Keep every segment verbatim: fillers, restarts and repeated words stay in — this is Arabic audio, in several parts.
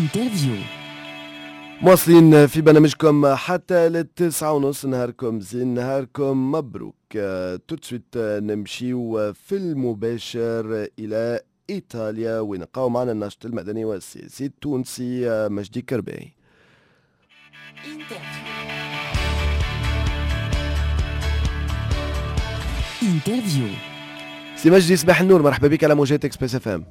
انترفيو. مواصلين في برنامجكم حتى للتسعة ونص. نهاركم زين، نهاركم مبروك. توتسويت نمشيو في المباشر إلى إيطاليا وين نلقاو معنا الناشط المدني والسياسي التونسي مجدي كرباي. انترفيو. سي مجدي، صباح النور، مرحبا بك على موجات اكسبريس اف ام.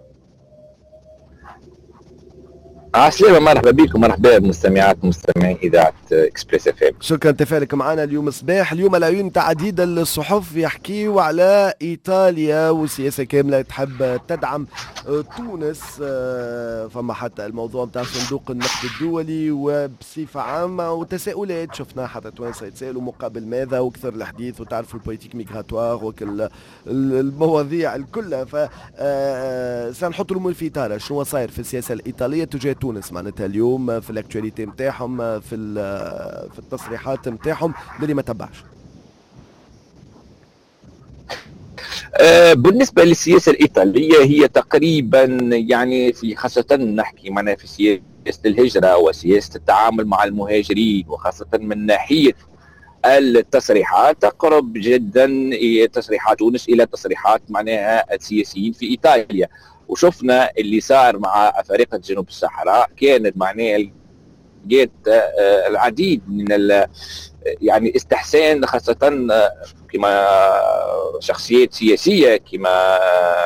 عسلامة، مرحبا بكم، مرحبا بمستمعات ومستمعين إذاعة إكسبريس اف ام. شكرا تفاعلك معنا اليوم صباح. اليوم العيون تاع عديد الصحف يحكيوا على إيطاليا والسياسة كاملة تحب تدعم تونس. فما حتى الموضوع نتاع صندوق النقد الدولي وبصفة عامة وتساؤلات شفنا حتى توانسة يتساءلوا مقابل ماذا وكثر الحديث، وتعرفوا البوليتيك ميغراتوار وكل المواضيع الكلها. ف سنحط الأمور في إطار شنو صاير في السياسة الإيطالية تجاه تونس معناتها اليوم في الاكتواليتي نتاعهم، في في التصريحات نتاعهم اللي ما تبعش. آه بالنسبة للسياسة الإيطالية هي تقريبا يعني في خاصة نحكي معنا في سياسة الهجرة وسياسة التعامل مع المهاجرين، وخاصة من ناحية التصريحات تقرب جدا تصريحات تونس إلى تصريحات معناها السياسيين في إيطاليا. وشفنا اللي صار مع أفارقة جنوب الصحراء كانت معناها جات العديد من يعني استحسان، خاصة كما شخصيات سياسية كما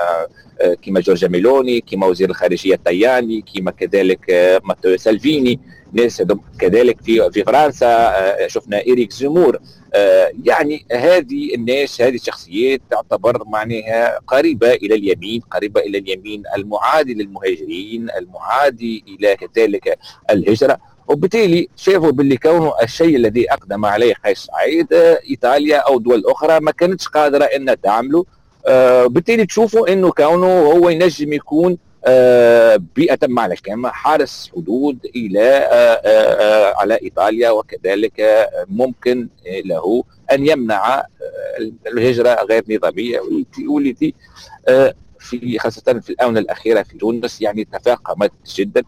كما جورجا ميلوني، كما وزير الخارجية الطياني، كما كذلك ماتيو سالفيني، ناس كذلك في في فرنسا شفنا إيريك زيمور. يعني هذه الناس، هذه الشخصيات تعتبر معناها قريبة إلى اليمين، قريبة إلى اليمين المعادي للمهاجرين، المعادي إلى كذلك الهجرة. وبالتالي شافوا باللي كونه الشيء الذي أقدم عليه قيس سعيد إيطاليا أو دول أخرى ما كانتش قادرة أن تعمله. آه بالتالي تشوفوا أنه كونه هو ينجم يكون آه بيئة معنى كما حارس حدود إلى آه آه على إيطاليا، وكذلك ممكن له أن يمنع الهجرة غير نظامية والتي آه في خاصة في الآونة الأخيرة في تونس يعني تفاقمت جدا.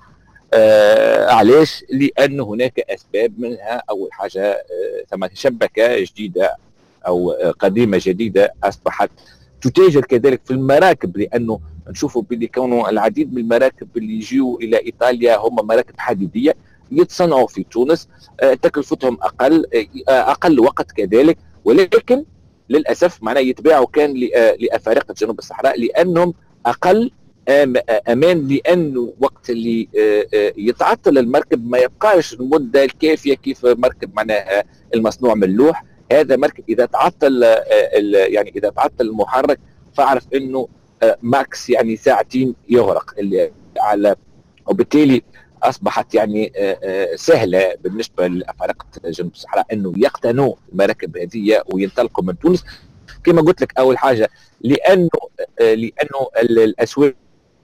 آه علاش؟ لأن هناك أسباب، منها أول حاجة آه ثم شبكة جديدة أو آه قديمة جديدة أصبحت تتاجر كذلك في المراكب، لأنه نشوفوا باللي كونه العديد من المراكب اللي يجيوا إلى إيطاليا هم مراكب حديدية يتصنعوا في تونس، آه تكلفتهم أقل، آه أقل وقت كذلك، ولكن للأسف معناه يتباعوا كان لأفارقة جنوب الصحراء لأنهم أقل امان، لانه وقت اللي يتعطل المركب ما يبقاش المده الكافيه كيف مركب معناها المصنوع من اللوح. هذا مركب اذا تعطل يعني اذا تعطل المحرك فاعرف انه ماكس يعني ساعتين يغرق اللي على، وبالتالي اصبحت يعني سهله بالنسبه لافارقه جنوب الصحراء انه يقتنوا المراكب هذه وينطلقوا من تونس. كما قلت لك اول حاجه لانه لانه الاسواق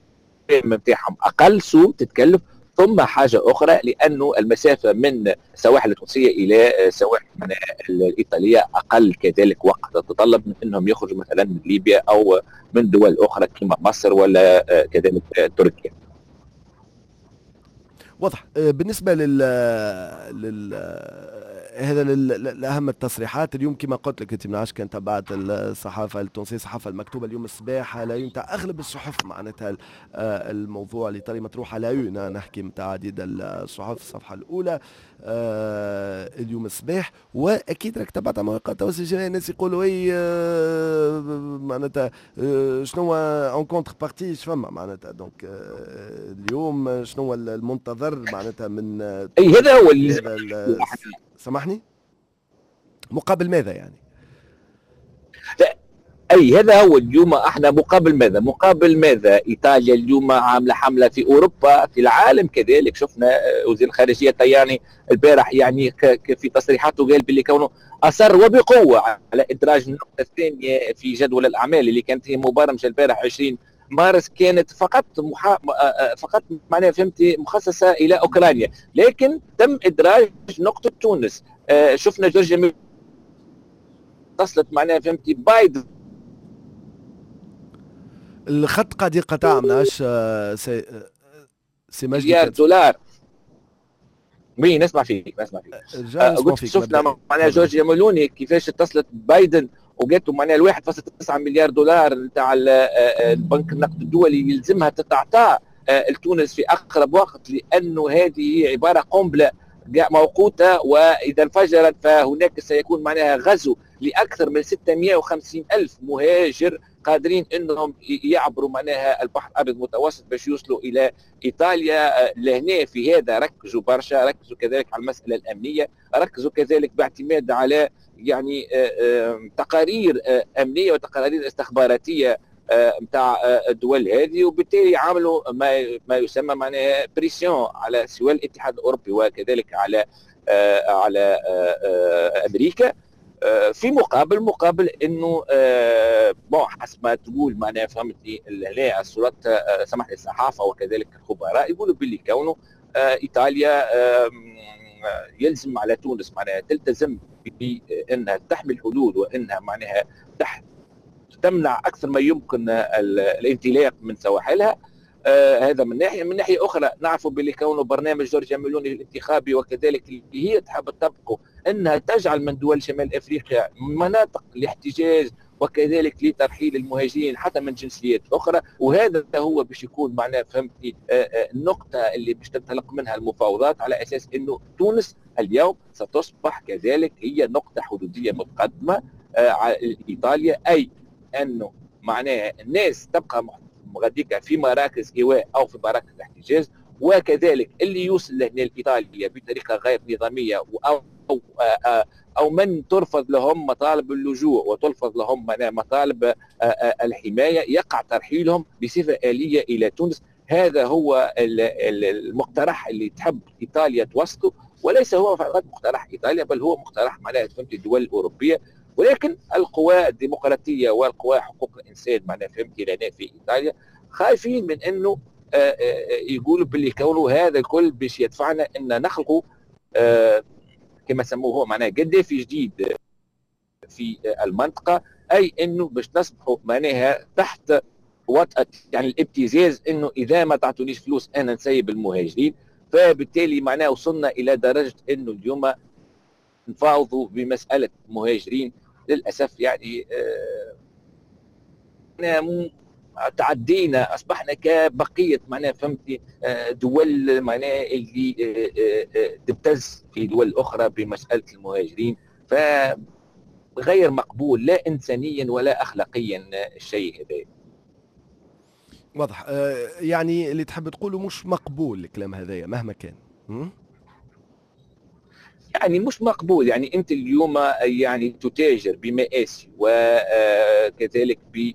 نتاعهم اقل سوق تتكلف، ثم حاجه اخرى لانه المسافه من السواحل التونسيه الى السواحل الايطاليه اقل كذلك وقت، تتطلب من انهم يخرجوا مثلا من ليبيا او من دول اخرى كما مصر ولا كذلك تركيا. واضح. بالنسبه لل لل هذا الاهم التصريحات اليوم كما قلت لك انت من عاش كان تبعت الصحافه التونسيه، الصحافه المكتوبه اليوم الصباح لا ينتع اغلب الصحف معناتها الموضوع اللي طري مطروح على عيون نحكي نتاع عديد الصحف الصفحه الاولى اليوم الصباح. واكيد راك تبعت مواقع التواصل الاجتماعي الناس يقولوا اي معناتها شنو اون كونتر بارتي فما معناتها دونك اليوم شنو المنتظر معناتها من اي هذا هو اللي سامحني مقابل ماذا يعني؟ لا اي هذا هو اليوم احنا مقابل ماذا؟ مقابل ماذا؟ ايطاليا اليوم عامله حمله في اوروبا في العالم كذلك. شفنا وزير الخارجيه طياني البارح يعني في تصريحاته قال باللي كونه اصر وبقوه على ادراج النقطه الثانيه في جدول الاعمال اللي كانت هي مبرمجه البارح عشرين مارس، كانت فقط محا... فقط معناها فهمتي مخصصه الى اوكرانيا، لكن تم ادراج نقطه تونس. آه شفنا جورجيا اتصلت معناها فهمتي بايدن. الخط قاعد ينقطع مناش سي... سي مجدي مليار دولار. مين نسمع فيك نسمع فيك رجع نسمع قلت فيك شفنا معناها جورجيا ميلوني كيفاش اتصلت بايدن وقالت معناها ال واحد فاصلة تسعة مليار دولار نتاع البنك النقد الدولي يلزمها تتعطى لتونس في اقرب وقت، لانه هذه هي عباره قنبله موقوته، واذا انفجرت فهناك سيكون معناها غزو لاكثر من ستمائة وخمسين الف مهاجر قادرين انهم يعبروا معناها البحر الابيض المتوسط باش يوصلوا الى ايطاليا. لهنا في هذا ركزوا برشا، ركزوا كذلك على المساله الامنيه، ركزوا كذلك باعتماد على يعني تقارير امنيه وتقارير استخباراتيه نتاع الدول هذه، وبالتالي عملوا ما ما يسمى معناها بريسيون على سواء الاتحاد الاوروبي وكذلك على على امريكا، في مقابل مقابل انه بون حسب ما تقول معناها فهمتني هنا الصورات سمح الصحافه وكذلك الخبراء يقولوا باللي كونه ايطاليا يلزم على تونس معناها تلتزم بانها تحمل حدود وانها معناها تحت تمنع اكثر ما يمكن الانطلاق من سواحلها. آه هذا من ناحيه، من ناحيه اخرى نعرفوا باللي كونه برنامج جورجيا ميلوني الانتخابي وكذلك اللي هي تحب تطبقه انها تجعل من دول شمال افريقيا مناطق لاحتجاز وكذلك لترحيل المهاجرين حتى من جنسيات اخرى، وهذا هو باش يكون معناه فهمتني النقطه اللي باش تنطلق منها المفاوضات، على اساس انه تونس اليوم ستصبح كذلك هي نقطه حدوديه متقدمه على ايطاليا، اي انه معناها الناس تبقى غاديكا في مراكز ايواء او في مراكز الاحتجاز، وكذلك اللي يوصل لهنا لايطاليا بطريقه غير نظاميه او او او من ترفض لهم مطالب اللجوء وتلفظ لهم مطالب الحمايه يقع ترحيلهم بصفه آلية الى تونس. هذا هو المقترح اللي تحب ايطاليا توصله، وليس هو فقط مقترح ايطاليا بل هو مقترح معناها فهمت الدول الاوروبيه، ولكن القوى الديمقراطيه والقوى حقوق الانسان معناها فهمت لنا في ايطاليا خايفين من انه يقولوا باللي كونه هذا الكل باش يدفعنا ان نخلقوا كما سموه معناها قذافي جديد في المنطقه، اي انه باش نصبحوا معناها تحت وطأة يعني الابتزاز، انه اذا ما تعطونيش فلوس انا نسيب المهاجرين. فبالتالي معناه وصلنا الى درجه انه اليوم نفاوضوا بمساله مهاجرين للاسف يعني آه تعدينا، اصبحنا كبقيه معناها فهمتي دول معناها اللي تبتز في دول اخرى بمساله المهاجرين، فغير مقبول لا انسانيا ولا اخلاقيا الشيء هذا. واضح. آه يعني اللي تحب تقوله مش مقبول الكلام هذايا مهما كان. م? يعني مش مقبول، يعني انت اليوم يعني تتاجر بمآسي وكذلك ب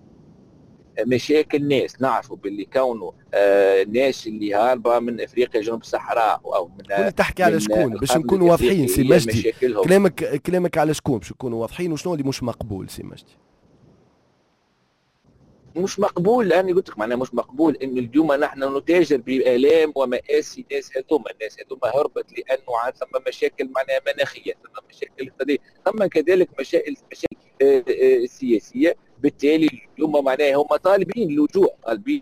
مشاكل ناس، نعرفوا باللي كونه آه ناس اللي هاربه من افريقيا جنوب الصحراء او من كل تحكي على شكون باش نكونوا واضحين سي مجدي، كلامك كلامك على شكون باش نكونوا واضحين، وشنو اللي مش مقبول سي مجدي؟ مش مقبول لاني قلت لك معناها مش مقبول انه اليوم نحن نتاجر بالام ومآسي ناس هذوما، الناس هذوما هربت لانه ثم مشاكل معناها مناخيه، ثم مشاكل اقتصاديه، ثم كذلك مشاكل مشاكل آه آه سياسيه. بالتالي اليوم معناها هم طالبين لجوء، طالبين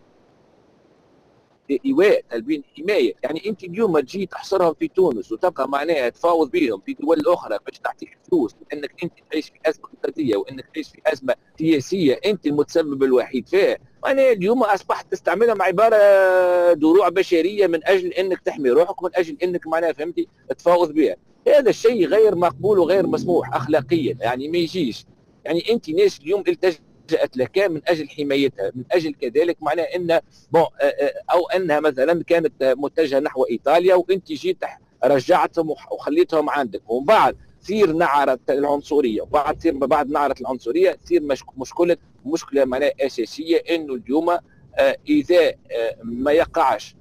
ايواء، طالبين حمايه. يعني انت اليوم تجي تحصرهم في تونس وتبقى معناها تفاوض بهم في دول اخرى باش تعطيك فلوس، لانك انت تعيش في ازمه اقتصاديه وانك تعيش في ازمه سياسيه انت المتسبب الوحيد فيها، معناها اليوم اصبحت تستعملهم عباره دروع بشريه من اجل انك تحمي روحك، من اجل انك معناها فهمتي تفاوض بها. هذا الشيء غير مقبول وغير مسموح اخلاقيا، يعني ما يجيش. يعني انت ناس اليوم التجأت لك من اجل حمايتها، من اجل كذلك معناه ان بون او انها مثلا كانت متجهه نحو ايطاليا وانت جيت رجعتهم وخليتهم عندك، ومن بعد تصير نعره العنصريه، وبعد تصير بعد نعره العنصريه تصير مشكله مشكله معناه اساسيه انه اليوم اذا ما يقعش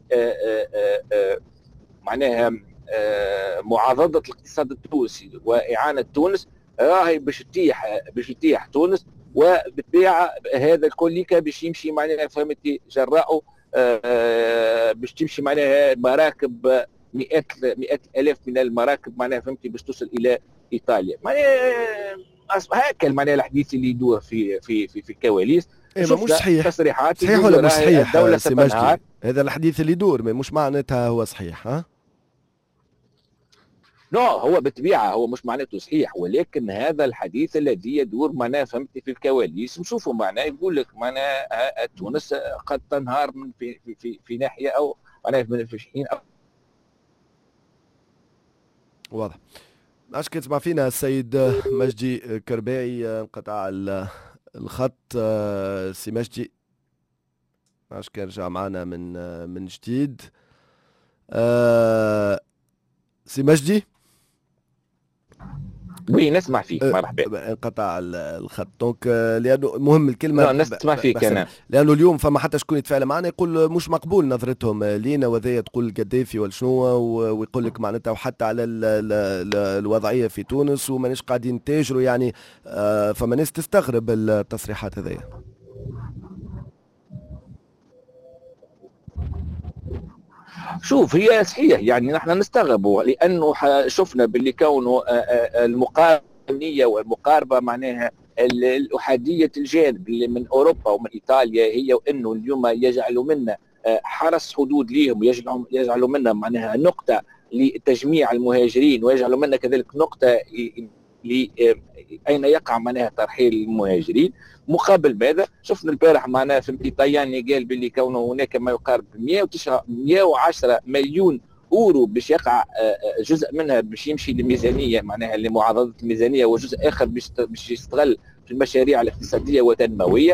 معناها معاضده الاقتصاد التونسي واعانه تونس، راهي باش تتيح باش تتيح تونس، وبالطبيعه هذا الكل باش يمشي معناها فهمتي جراءه باش تمشي معناها مراكب مئات مئات الالاف من المراكب معناها فهمتي باش توصل الى ايطاليا. معناها هكا معناها الحديث اللي يدور في في في, في الكواليس. إيه مش صحيح تصريحات صحيح ولا مش صحيح الدوله ستنهار. هذا الحديث اللي يدور مش معناتها هو صحيح ها؟ نو هو بالطبيعه هو مش معناته صحيح، ولكن هذا الحديث الذي يدور معناه فهمتني في الكواليس، نشوفوا معناه يقول لك معناه تونس قد تنهار من في في في, في ناحيه او معناه في حين أو واضح. عاش تسمع فينا السيد مجدي كرباعي، انقطع الخط. سي مجدي عاش يرجع معنا من من جديد. سي مجدي وي نسمع فيك مرحبا. انقطع الخط دونك لانه مهم الكلمه. لا نسمع فيك انا لانه اليوم فما حتى شكون يتفاعل معنا يقول مش مقبول نظرتهم لينا وذي تقول القذافي والشنو، ويقول لك معناتها وحتى على ال ال ال الوضعيه في تونس ومانيش قاعدين نتاجروا يعني. فما ناس تستغرب التصريحات هذيا. شوف هي صحيح يعني نحن نستغربوا لانه شفنا باللي كونه المقارنيه والمقاربه معناها الاحاديه الجانب اللي من اوروبا ومن ايطاليا هي وانه اليوم يجعلوا منا حرس حدود ليهم ويجعلوا يجعلوا منا معناها نقطه لتجميع المهاجرين ويجعلوا منا كذلك نقطه ل اين يقع معناها ترحيل المهاجرين. مقابل ماذا شفنا البارح معناها في طياني قال باللي كونه هناك ما يقارب مئة وعشرة مليون اورو باش يقع جزء منها باش يمشي للميزانيه معناها لمعارضه الميزانيه وجزء اخر باش يستغل في المشاريع الاقتصاديه والتنمويه.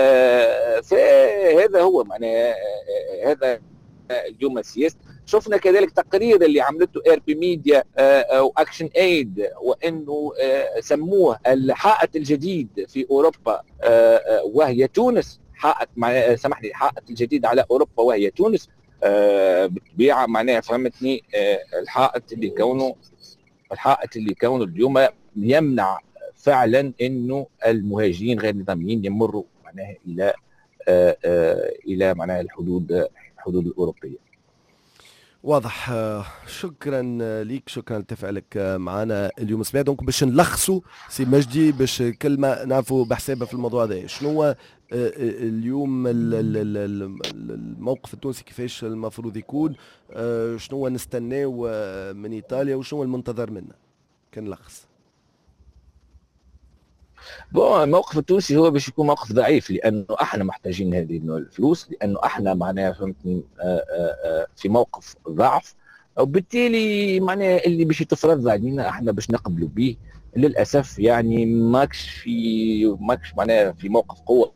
فهذا هو معناها هذا اليوم السياسي. شفنا كذلك تقرير اللي عملته اير بي ميديا او اكشن ايد وانه سموه الحائط الجديد في اوروبا وهي تونس. حائط سامحني حائط الجديد على اوروبا وهي تونس. بالطبيعه معناها فهمتني الحائط اللي كونه الحائط اللي كونه اليوم يمنع فعلا انه المهاجرين غير النظاميين يمروا معناها الى الى معناها الحدود الحدود الاوروبيه. واضح. شكرا ليك، شكرا لتفاعلك معنا اليوم صباح. دونك باش نلخصوا سي مجدي باش كلمه نعرفوا بحسابها في الموضوع هذا، شنو هو اليوم الموقف التونسي كيفاش المفروض يكون، شنو هو نستناو من ايطاليا وشنو هو المنتظر منا؟ كنلخص. بون الموقف التونسي هو باش يكون موقف ضعيف لانه احنا محتاجين هذه الفلوس، لانه احنا معناها فهمتني في موقف ضعف، وبالتالي معناها اللي باش يتفرض علينا احنا باش نقبلوا به للاسف يعني ماكش في ماكش معناها في موقف قوه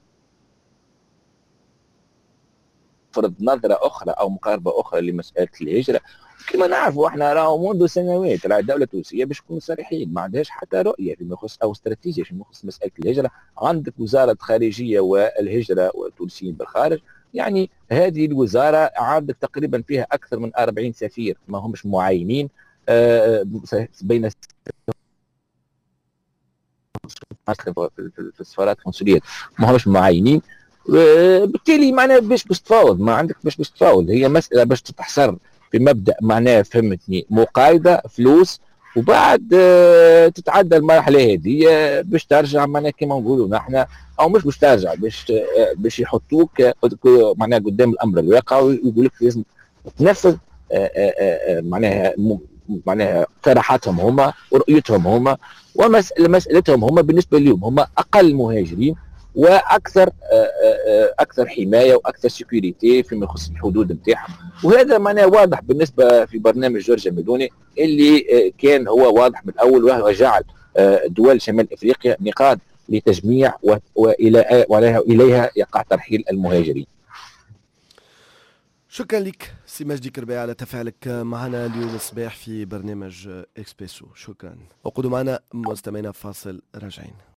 فرض نظره اخرى او مقاربه اخرى لمساله الهجره. كما نعرفوا احنا راهو منذ سنوات راه الدوله التونسيه باش نكونوا صريحين ما عندهاش حتى رؤيه فيما يخص او استراتيجيه فيما يخص مساله الهجره. عندك وزاره خارجيه والهجره والتونسيين بالخارج، يعني هذه الوزاره عندك تقريبا فيها اكثر من أربعين سفير ما همش معينين بين في السفارات القنصليات ما همش معينين. بالتالي معناها باش باش تفاوض ما عندك باش باش تفاوض، هي مساله باش تتحصر في مبدا معناه فهمتني مقايضه فلوس، وبعد تتعدى المرحله هذه باش ترجع معناها كما نقولوا نحن او مش باش ترجع باش باش يحطوك معناها قدام الامر الواقع ويقول لك لازم تنفذ معناها معناها اقتراحاتهم هما ورؤيتهم هما ومسألتهم هما بالنسبه لهم هما اقل مهاجرين واكثر اكثر حمايه واكثر سيكوريتي فيما يخص الحدود نتاعهم. وهذا معناه واضح بالنسبه في برنامج جورج ميلوني اللي كان هو واضح من الاول، وهو جعل دول شمال افريقيا نقاط لتجميع والى واليها يقع ترحيل المهاجرين. شكرا لك سي مجدي كرباعي على تفاعلك معنا اليوم الصباح في برنامج اكسبريسو. شكرا. وقودوا معنا مستمعينا فاصل راجعين.